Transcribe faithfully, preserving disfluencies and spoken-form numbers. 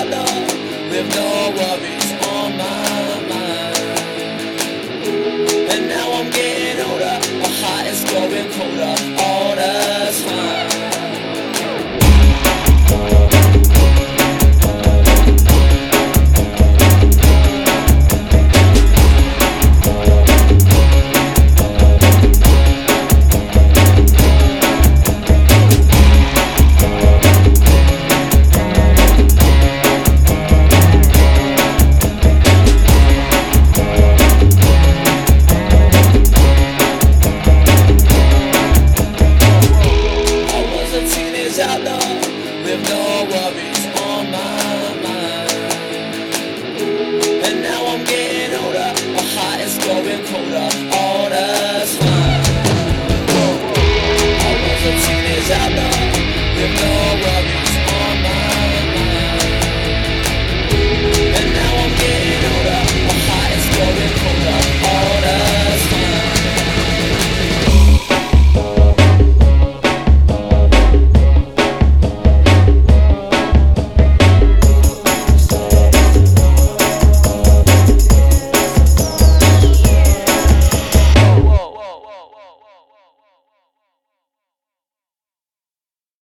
outlaw with no worries on my mind. And now I'm getting older, my heart is growing colder all the time. Outlaw with no worries on my mind. And now I'm getting older, my heart is growing colder